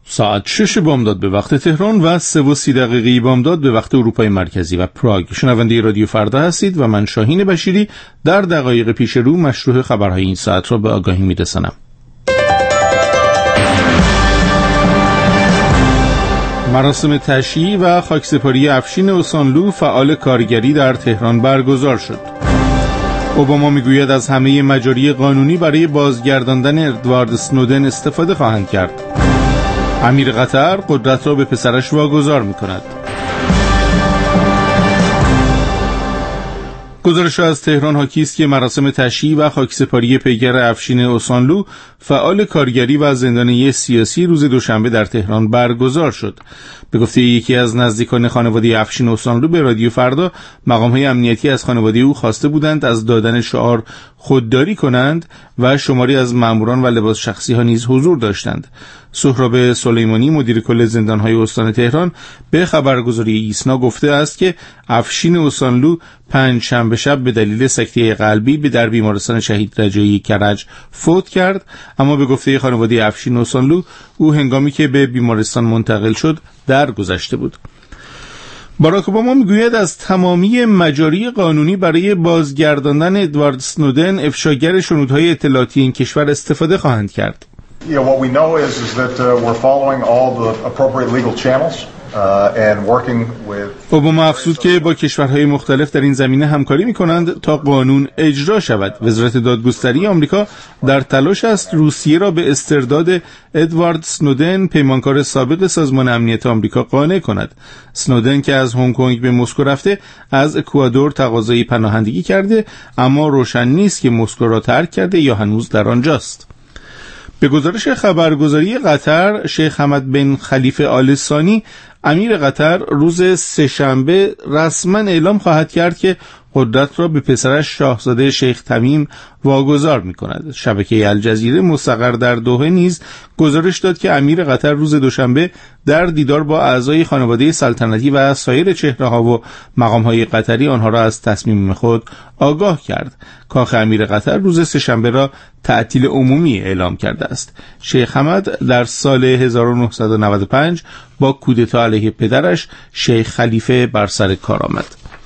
ساعت 6 بامداد به وقت تهران و 3:30 بامداد به وقت اروپای مرکزی و پراگ. شنونده رادیو فردا هستید و من شاهین بشیری در دقایق پیش رو مشروع خبرهای این ساعت را به آگاهی می‌رسانم. مراسم تشییع و خاکسپاری افشین اوسانلو فعال کارگری در تهران برگزار شد. اوباما میگوید از همه مجاری قانونی برای بازگرداندن ادوارد اسنودن استفاده خواهند کرد. امیر قطر قدرت را به پسرش واگذار می‌کند. گزارش از تهران حاکی است که مراسم تشییع و خاکسپاری پیگر افشین اوسانلو فعال کارگری و زندانی سیاسی روز دوشنبه در تهران برگزار شد. به گفته یکی از نزدیکان خانواده افشین اوسانلو به رادیو فردا، مقام‌های امنیتی از خانواده او خواسته بودند از دادن شعار خودداری کنند و شماری از ماموران و لباس شخصی ها نیز حضور داشتند. سهراب سلیمانی مدیر کل زندان‌های استان تهران به خبرگزاری ایسنا گفته است که افشین اوسانلو پنجشنبه شب به دلیل سکته قلبی در بیمارستان شهید رجایی کرج فوت کرد، اما به گفته خانواده افشین اوسانلو او هنگامی که به بیمارستان منتقل شد درگذشته بود. باراک اوباما میگوید از تمامی مجاری قانونی برای بازگرداندن ادوارد اسنودن افشاگر شنودهای اطلاعاتی این کشور استفاده خواهند کرد. What we know is that we're following all the appropriate legal channels and working with. اوباما افزود که با کشورهای مختلف در این زمینه همکاری می‌کنند تا قانون اجرا شود. وزارت دادگستری آمریکا در تلاش است روسیه را به استرداد ادوارد اسنودن، پیمانکار سابق سازمان امنیت آمریکا، قانع کند. اسنودن که از هنگ کنگ به مسکو رفته، از اکوادور تقاضای پناهندگی کرده، اما روشن نیست که مسکو را ترک کرده یا هنوز در آنجاست. به گزارش خبرگزاری قطر، شیخ حمد بن خلیفه آل ثانی امیر قطر روز سه‌شنبه رسما اعلام خواهد کرد که قدرت را به پسرش شاهزاده شیخ تمیم واگذار می‌کند. شبکه الجزیره مستقر در دوحه نیز گزارش داد که امیر قطر روز دوشنبه در دیدار با اعضای خانواده سلطنتی و سایر چهره‌ها و مقام‌های قطری آنها را از تصمیم خود آگاه کرد. کاخ امیر قطر روز سه‌شنبه را تعطیل عمومی اعلام کرده است. شیخ حمد در سال 1995 با کودتا علیه پدرش شیخ خلیفه بر سر کار آمد.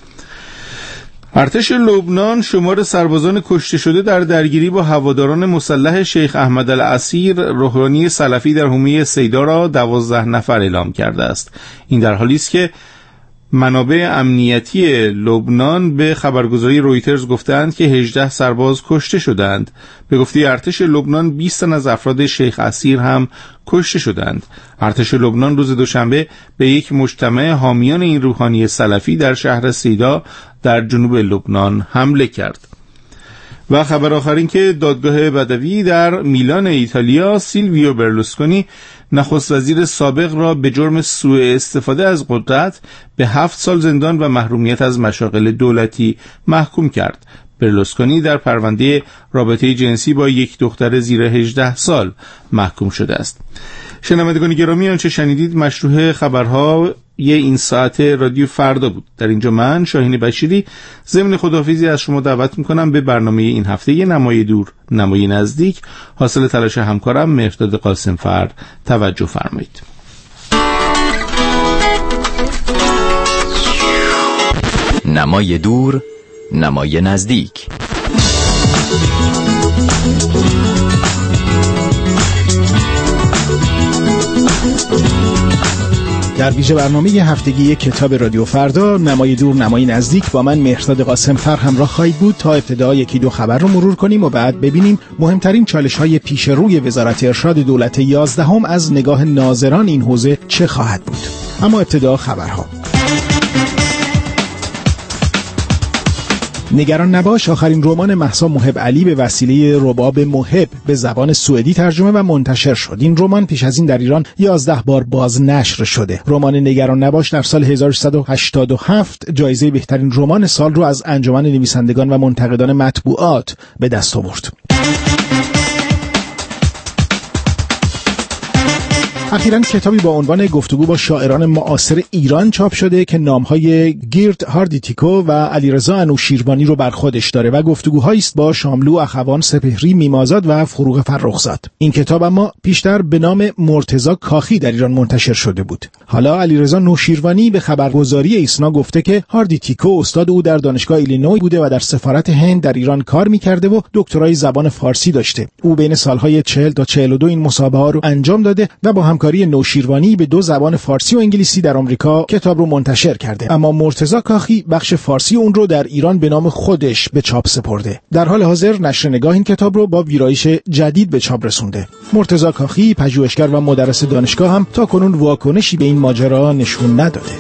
ارتش لبنان شمار سربازان کشته شده در درگیری با هواداران مسلح شیخ احمد العسیر روحانی سلفی در حومه سیدا را 12 نفر اعلام کرده است. این در حالی است که منابع امنیتی لبنان به خبرگزاری رویترز گفتند که 18 سرباز کشته شدند. به گفته ارتش لبنان 20 تن از افراد شیخ اسیر هم کشته شدند. ارتش لبنان روز دوشنبه به یک مجتمع حامیان این روحانی سلفی در شهر سیدا در جنوب لبنان حمله کرد. و خبر آخر این که دادگاه بدوی در میلان ایتالیا سیلویو برلوسکونی نخست وزیر سابق را به جرم سوء استفاده از قدرت به 7 سال زندان و محرومیت از مشاغل دولتی محکوم کرد. برلوسکونی در پرونده رابطه جنسی با یک دختر زیر 18 سال محکوم شده است. شنوندگان گرامی، آنچه شنیدید مشروع خبرها این ساعت رادیو فردا بود. در اینجا من شاهین بشیری ضمن خداحافظی از شما دعوت میکنم به برنامه این هفته نمای دور نمای نزدیک حاصل تلاش همکارم مهرداد قاسمفر توجه فرمایید. نمای دور نمای نزدیک. در ویژه برنامه هفتگی کتاب رادیو فردا نمای دور نمای نزدیک با من مهرداد قاسمفر همراه خواهید بود تا ابتدا یکی دو خبر رو مرور کنیم و بعد ببینیم مهمترین چالش‌های پیش روی وزارت ارشاد دولت 11 از نگاه ناظران این حوزه چه خواهد بود. اما ابتدا خبرها. نگران نباش آخرین رمان مهسا محب علی به وسیله رباب محب به زبان سوئدی ترجمه و منتشر شد. این رمان پیش از این در ایران 11 بار بازنشر شده. رمان نگران نباش در سال 1387 جایزه بهترین رمان سال رو از انجمن نویسندگان و منتقدان مطبوعات به دست آورد. اخیراً کتابی با عنوان گفتگو با شاعران معاصر ایران چاپ شده که نامهای گیرد هاردیتیکو و علیرضا انوشیروانی رو بر خودش داره و گفتگوهایی است با شاملو اخوان سپهری میمازاد و فروغ فرخزاد. این کتاب اما پیشتر به نام مرتضی کاخی در ایران منتشر شده بود. حالا علیرضا نوشیروانی به خبرگزاری ایسنا گفته که هاردیتیکو استاد او در دانشگاه ایلینوی بوده و در سفارت هند در ایران کار می‌کرده و دکترای زبان فارسی داشته. او بین سالهای 40 تا 42 این مسابقه رو انجام داده و با همکاری نوشیروانی به 2 زبان فارسی و انگلیسی در آمریکا کتاب رو منتشر کرده. اما مرتضی کاخی بخش فارسی اون رو در ایران به نام خودش به چاپ سپرده. در حال حاضر نشر نگاه این کتاب رو با ویرایش جدید به چاپ رسونده. مرتضی کاخی پژوهشگر و مدرس دانشگاه هم تا کنون واکنشی به این ماجرا نشون نداده.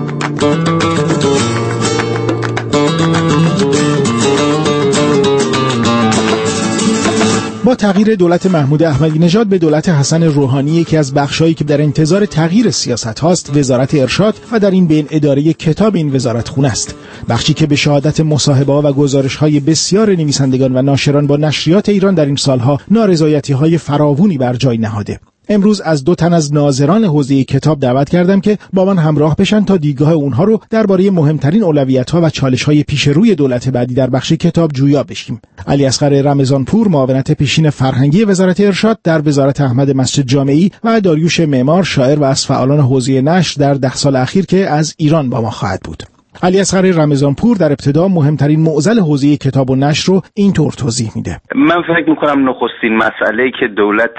با تغییر دولت محمود احمدی نژاد به دولت حسن روحانی، یکی از بخشایی که در انتظار تغییر سیاست هاست وزارت ارشاد و در این بین اداره کتاب این وزارت خونه است. بخشی که به شهادت مصاحبه‌ها و گزارش‌های بسیار نویسندگان و ناشران با نشریات ایران در این سالها نارضایتی‌های فراوانی بر جای نهاده. امروز از 2 تن از ناظران حوزه کتاب دعوت کردم که با من همراه بشن تا دیدگاه اونها رو درباره مهمترین اولویت‌ها و چالش‌های پیش روی دولت بعدی در بخش کتاب جویا بشیم. علی اصغر رمضانپور، معاونت پیشین فرهنگی وزارت ارشاد در وزارت احمد مسجد جامعی و داریوش معمار، شاعر و از فعالان حوزه نشر در 10 سال اخیر که از ایران با ما خواهد بود. علی اصغر رمضانپور در ابتدا مهمترین معضل حوزه کتاب و نشر رو اینطور توضیح میده. من فکر میکنم نخستین مسئله که دولت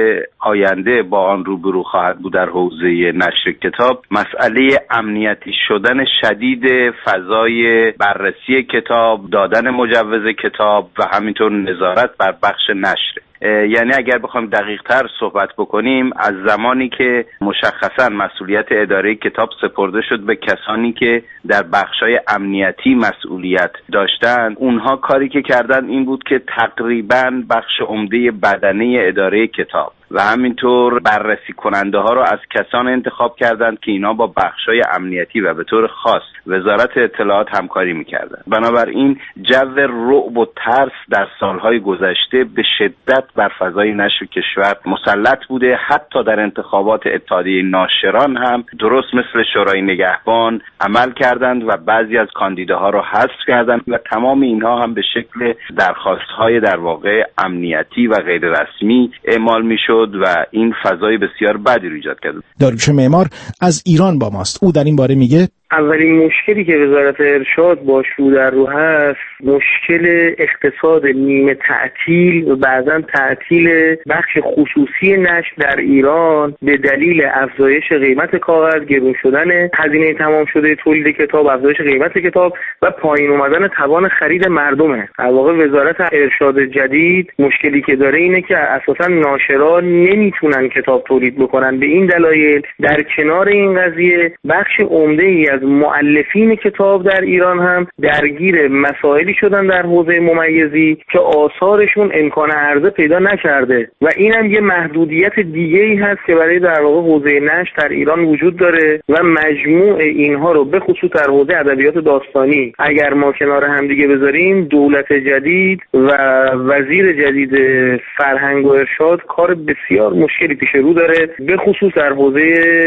آینده با آن روبرو خواهد بود در حوزه نشر کتاب، مسئله امنیتی شدن شدید فضای بررسی کتاب، دادن مجوز کتاب و همینطور نظارت بر بخش نشر. یعنی اگر بخوایم دقیق تر صحبت بکنیم، از زمانی که مشخصا مسئولیت اداره کتاب سپرده شد به کسانی که در بخشای امنیتی مسئولیت داشتن، اونها کاری که کردن این بود که تقریباً بخش عمده بدنه اداره کتاب و همینطور بررسی کننده ها رو از کسان انتخاب کردند که اینا با بخشای امنیتی و به طور خاص وزارت اطلاعات همکاری میکردند. بنابراین جو رعب و ترس در سالهای گذشته به شدت بر فضای نشر کشور مسلط بوده. حتی در انتخابات اتحادیه ناشران هم درست مثل شورای نگهبان عمل کردند و بعضی از کاندیداها رو حذف کردند و تمام اینها هم به شکل درخواست‌های در واقع امنیتی و غیر رسمی اعمال میشد و این فضای بسیار بدی رو ایجاد کرد. داریوش معمار از ایران با ماست. او در این باره میگه اولین مشکلی که وزارت ارشاد باش رو در رو هست مشکل اقتصاد نیمه تعطیل و بعضا تعطیل بخش خصوصی نشر در ایران به دلیل افزایش قیمت کاغذ، گرون شدن هزینه تمام شده تولید کتاب، افزایش قیمت کتاب و پایین اومدن توان خرید مردمه. در واقع وزارت ارشاد جدید مشکلی که داره اینه که اساسا ناشران نمیتونن کتاب تولید بکنن. به این دلایل در کنار این قضیه بخش عمده‌ای از مؤلفین کتاب در ایران هم درگیر مسائلی شدن در حوزه ممیزی که آثارشون امکان عرضه پیدا نکرده و اینم یه محدودیت دیگه‌ای هست که برای در واقع حوزه نشر در ایران وجود داره و مجموع اینها رو به خصوص در حوزه ادبیات داستانی اگر ما کنار هم دیگه بذاریم، دولت جدید و وزیر جدید فرهنگ و ارشاد کار بسیار مشکلی پیش رو داره، به خصوص در حوزه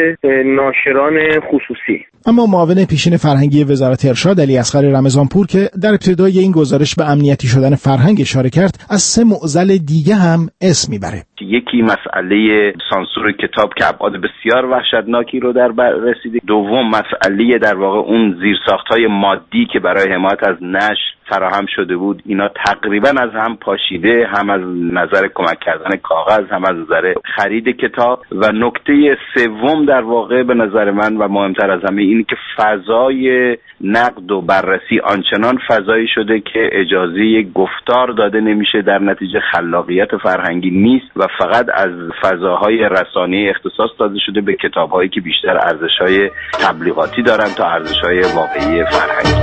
ناشران خصوصی. اما معاون پیشین فرهنگی وزارت ارشاد علی اصغر رمضانپور که در ابتدای این گزارش به امنیتی شدن فرهنگ اشاره کرد، از 3 معضل دیگه هم اسم میبره. یکی مسئله سانسور کتاب که ابعاد بسیار وحشتناکی رو در بر رسیده. دوم مسئله در واقع اون زیرساخت‌های مادی که برای حمایت از نشر فراهم شده بود، اینا تقریبا از هم پاشیده، هم از نظر کمک کردن کاغذ، هم از نظر خرید کتاب. و نکته سوم در واقع به نظر من و مهمتر از همه اینه که فضای نقد و بررسی آنچنان فضایی شده که اجازه گفتار داده نمیشه، در نتیجه خلاقیت فرهنگی نیست و فقط از فضاهای رسانه‌ای اختصاص داده شده به کتاب‌هایی که بیشتر ارزش‌های تبلیغاتی دارن تا ارزش‌های واقعی فرهنگی.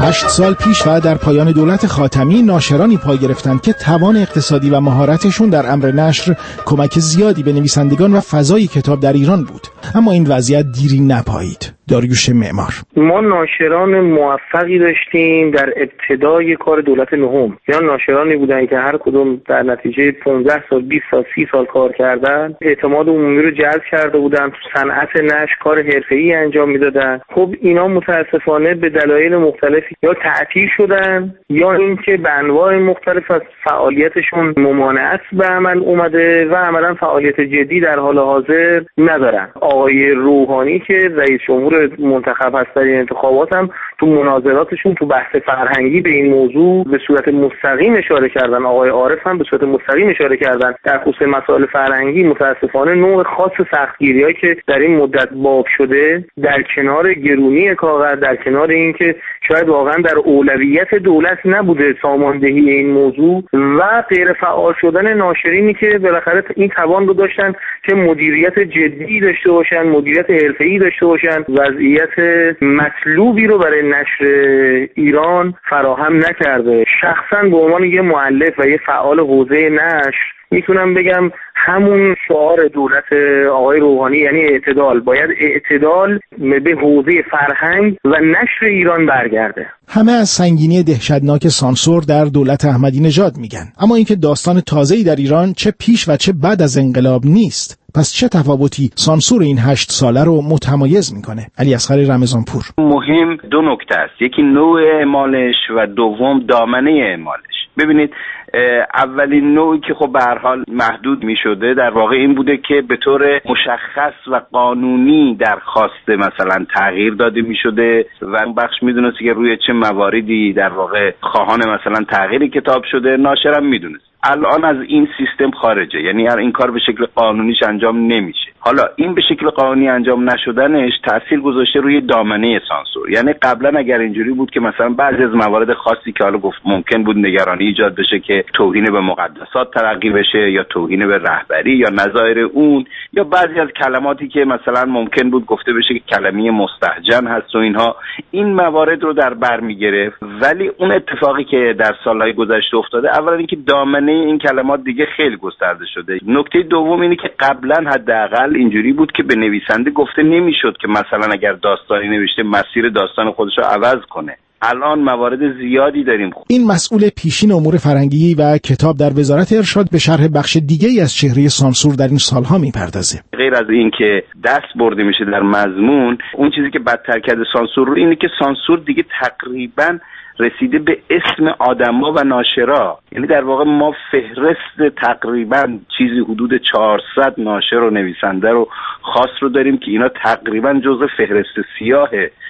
8 سال پیش و در پایان دولت خاتمی ناشرانی پای گرفتند که توان اقتصادی و مهارتشون در امر نشر کمک زیادی به نویسندگان و فضای کتاب در ایران بود، اما این وضعیت دیری نپایید. داریوش معمار: ما ناشران موفقی داشتیم در ابتدای کار دولت نهم. یا ناشرانی بودن که هر کدوم در نتیجه 15 سال 20 سال 30 سال کار کردن اعتماد عمومی رو جلب کرده بودن، تو صنعت نشر کار حرفه‌ای انجام میدادن. خب اینا متاسفانه به دلایل مختلفی یا تعطیل شدن یا اینکه به انواع مختلف از فعالیتشون ممانعت به عمل اومده و عملاً فعالیت جدی در حال حاضر ندارن. آقای روحانی که رئیس جمهور منتخب هست در این انتخابات هم تو مناظراتشون تو بحث فرهنگی به این موضوع به صورت مستقیم اشاره کردن. آقای عارف هم به صورت مستقیم اشاره کردن در خصوص مسائل فرهنگی. متاسفانه نوع خاص سختگیری‌هایی که در این مدت باب شده، در کنار گرونی کاغذ، در کنار اینکه شاید واقعا در اولویت دولت نبوده ساماندهی این موضوع و غیر فعال شدن ناشرینی که بالاخره این توان رو داشتن که مدیریت جدی داشته باشن، مدیریت حرفه‌ای داشته باشن، وضعیت مطلوبی رو برای نشر ایران فراهم نکرده. شخصا به عنوان یه مؤلف و یه فعال حوزه نشر میتونم بگم همون شعار دولت آقای روحانی یعنی اعتدال، باید اعتدال به حوزه فرهنگ و نشر ایران برگرده. همه از سنگینی دهشتناک سانسور در دولت احمدی نژاد میگن، اما اینکه داستان تازه‌ای در ایران چه پیش و چه بعد از انقلاب نیست. پس چه تفاوتی سانسور این 8 ساله رو متمایز میکنه؟ علی اصغر رمضانپور: مهم دو نکته است، یکی نوع اعمالش و دوم دامنه اعمالش. ببینید اولین نوعی که خب به هر حال محدود میشده در واقع این بوده که به طور مشخص و قانونی درخواست مثلا تغییر داده میشده و اون بخش میدونسته که روی چه مواردی در واقع خواهان مثلا تغییر کتاب شده، ناشرم میدونست. الان از این سیستم خارجه، یعنی این کار به شکل قانونیش انجام نمیشه. حالا این به شکل قانونی انجام نشدنش تأثیر گذاشته روی دامنه سانسور. یعنی قبلا اگر اینجوری بود که مثلا بعضی از موارد خاصی که حالا گفت ممکن بود نگرانی ایجاد بشه که توهین به مقدسات تلقی بشه یا توهین به رهبری یا نظایر اون، یا بعضی از کلماتی که مثلا ممکن بود گفته بشه که کلمه مستهجن هست و اینها، این موارد رو در بر میگرفت. ولی اون اتفاقی که در سالهای گذشته افتاده، اولا اینکه دامنه این کلمات دیگه خیلی گسترده شده. نکته دوم اینه که قبلا حداقل اینجوری بود که به نویسنده گفته نمیشد که مثلا اگر داستانی نوشته مسیر داستان خودش رو عوض کنه. الان موارد زیادی داریم. این مسئول پیشین امور فرهنگی و کتاب در وزارت ارشاد به شرح بخش دیگه‌ای از چهره سانسور در این سالها میپردازه. غیر از این که دست برده میشه در مضمون، اون چیزی که بدتر کرده سانسور رو اینه که سانسور دیگه تقریباً رسیده به اسم آدما و ناشرا. یعنی در واقع ما فهرست تقریبا چیزی حدود 400 ناشر و نویسنده رو خاص رو داریم که اینا تقریبا جزء فهرست سیاه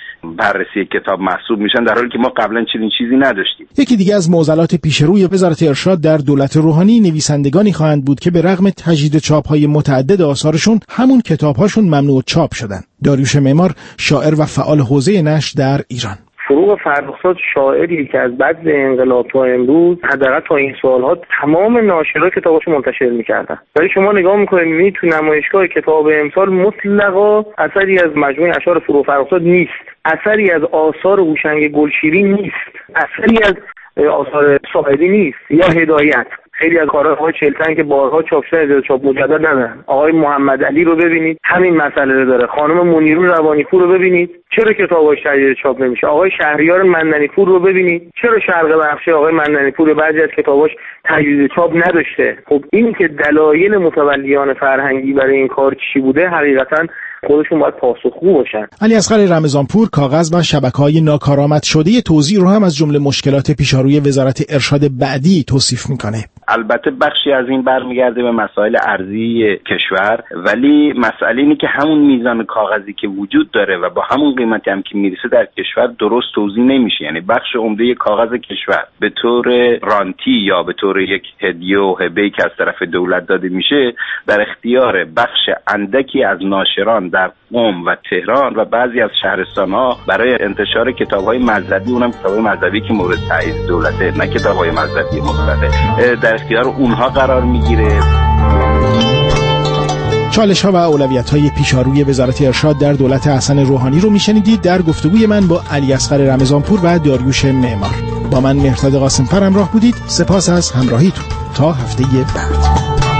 بررسی کتاب محسوب میشن، در حالی که ما قبلا چنین چیزی نداشتیم. یکی دیگه از معضلات پیشروی وزارت ارشاد در دولت روحانی نویسندگانی خواهند بود که به رغم تجدید چاپ‌های متعدد آثارشون همون کتاب‌هاشون ممنوع چاپ شدن. داریوش معمار، شاعر و فعال حوزه نشر در ایران: فروغ فرخزاد شاعری که از بعد انقلاب تا امروز حداقل تا این سالها تمام ناشرها کتاباشو منتشر می‌کردن. ولی شما نگاه می‌کنید می‌بینید تو نمایشگاه کتاب امسال مطلقاً اثری از مجموعه اشعار فروغ فرخزاد نیست، اثری از آثار هوشنگ گلشیری نیست، اثری از آثار صاحبی نیست یا هدایت. خیلی از کارهای چلتن که بارها چاپ شده اجازه چاپ مجدد ندارن. آقای محمد علی رو ببینید همین مسئله رو داره. خانم منیرو روانی‌پور رو ببینید چرا کتاباش تجدید چاپ نمیشه. آقای شهریار مندنی‌پور رو ببینید چرا شرق بخشی آقای مندنی‌پور بعضی از کتاباش تجدید چاپ نداشته. خب این که دلایل متولیان فرهنگی برای این کار چی بوده حقیقتاً خودشون باید پاسخگو باشن. علی اصغر رمضانپور کاغذ و شبکه‌های ناکارآمد شده توزیع رو هم از جمله مشکلات پیشاروی وزارت ارشاد بعدی توصیف میکنه. البته بخشی از این برمیگرده به مسائل ارزی کشور، ولی مسئله اینه که همون میزان کاغذی که وجود داره و با همون قیمتی هم که میرسه در کشور درست توزیع نمیشه. یعنی بخش عمده کاغذ کشور به طور رانتی یا به طور یک هدیه و هبه‌ای که از طرف دولت داده میشه در اختیار بخش اندکی از ناشران در قم و تهران و بعضی از شهرستان‌ها برای انتشار کتاب‌های مذهبی، اونم کتاب‌های مذهبی که مورد تایید دولته، نه کتاب‌های مذهبی مطلقه، در اختیار اونها قرار میگیره. چالش‌ها و اولویت‌های پیشاروی وزارت ارشاد در دولت حسن روحانی رو میشنیدید در گفتگوی من با علی اصغر رمضانپور و داریوش معمار. با من مهرداد قاسم‌فر همراه بودید. سپاس از همراهیتون. تا هفته بعد.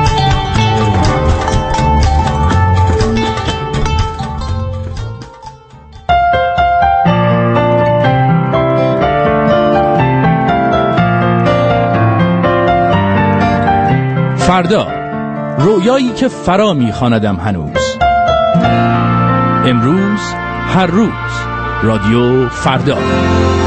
فردا، رویایی که فرا می‌خواندم هنوز. امروز، هر روز، رادیو فردا.